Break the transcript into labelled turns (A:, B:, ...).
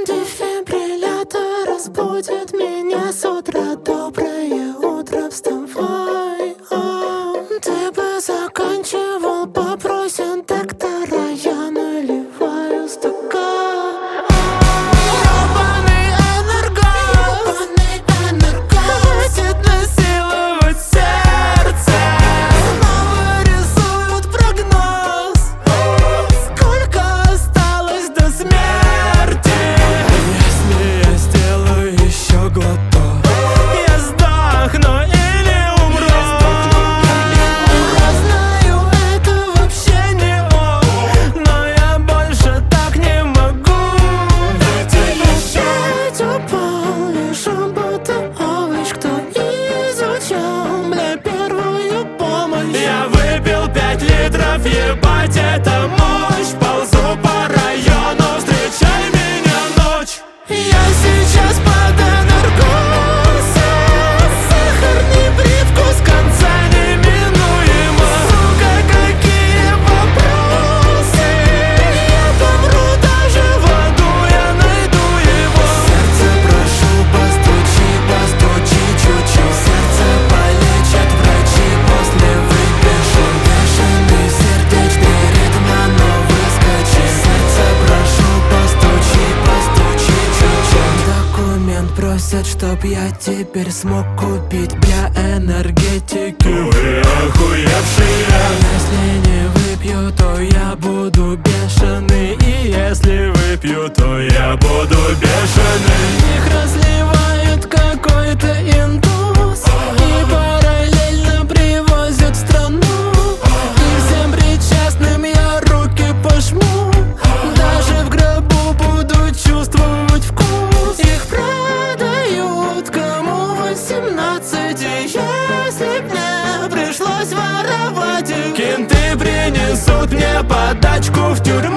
A: Дефибриллятор разбудит меня с утра. Доброе утро, вставай. Ты бы заканчивал, попросят доктора. Я наливаю стакан. Ёбаный энерго хватит насиловать сердце. Снова рисуют прогноз. Сколько осталось до смерти? Если я сделаю еще глоток, я сдохну или умру. Я знаю, это вообще не ок, но я больше так не могу. Опять упал, лежу будто овощ. Кто изучал, бля, первую помощь? Я выпил 5 литров, ебать, это мощь. Ползу по району, встречай меня ночь. Я сейчас под наркозом. Сахарный привкус конца неминуемо. Сука, какие вопросы. Я помру даже в аду, я найду его. Сердце, прошу, постучи, постучи чуть-чуть. Сердце полечат врачи, после выпишу. Бешеный сердечный ритм, оно выскочит. Сердце, прошу, постучи, постучи чуть-чуть. Документ просят, чтоб я теперь смог купить, бля, энергетики. Вы охуевшие. Если не выпью, то я буду бешеный. И если выпью, то я буду бешеный. Их разливают какой-то индус и параллельно привозят в страну. И всем причастным я руки пожму. Даже в гробу буду чувствовать вкус. Их продают кому 18. Если б мне пришлось воровать их, кенты принесут мне подачку в тюрьму.